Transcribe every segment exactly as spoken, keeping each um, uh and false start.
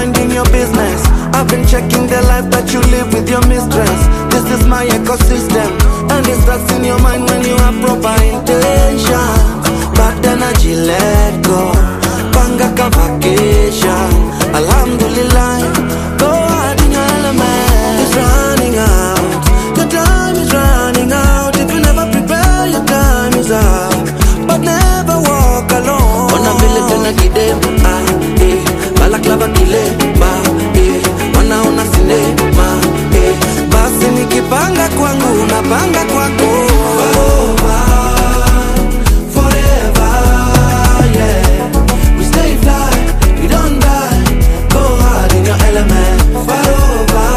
minding your business. I've been checking the life that you live with your mistress. This is my ecosystem, and it starts in your mind when you have proper intentions. Bad energy let go, panga ka vacation. Alhamdulillah, go hard in your element. It's running out, your time is running out. If you never prepare, your time is up. But never walk alone. Wanna vile tena kidema, eh. Balaklava kile, ba, eh. Wana una sinema, eh. Basi nikipanga kwangu, napanga kwako. Forever, forever, yeah. We stay fly, we don't die. Go hard in your element. Forever,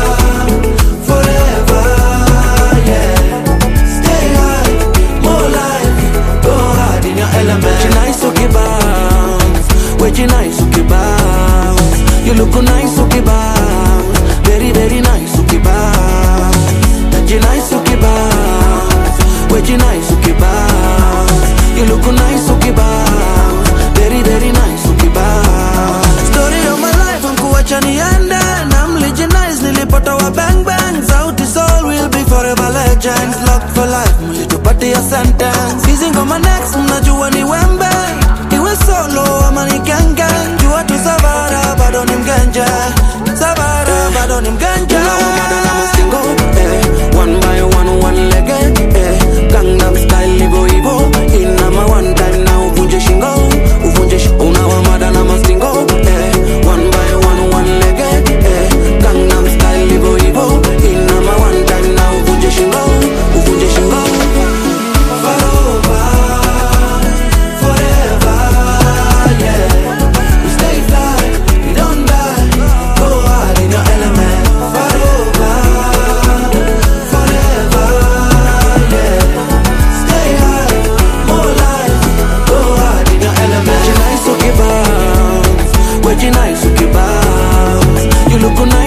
forever, yeah. Stay high, more life. Go hard in your element. You nice, okay, bounce. Wait, you nice, okay, bounce. You look nice, okay, bounce. Very, very nice, okay, bounce. You nice, okay, bounce. Wait, you nice, okay, bounce. You look nice, okay, bounce. Very, very nice, okay, bounce. Story of my life, I'm kuwacha niende. I'm legionized, nilipata wa bang bang. Sauti soul will be forever legends. Locked for life, mlitupatia sentence. Kissing on my next, mnajua ni wembe. Iwe solo, ama ni gang-gang. Jua tu Savara, bado ni mgenje. Savara, bado ni mgenje. Unawamadana mastingo, eh. One by one, one leg, eh. Gangnam style, livo hivo. Inama one time na uvunje shingo. Uvunje shingo. Unawamadana mastingo, eh. One by one, one leg, eh. Gangnam style, livo hivo. Inama one time na uvunje shingo. Uvunje shingo. You look nice, okay, bounce. You look nice.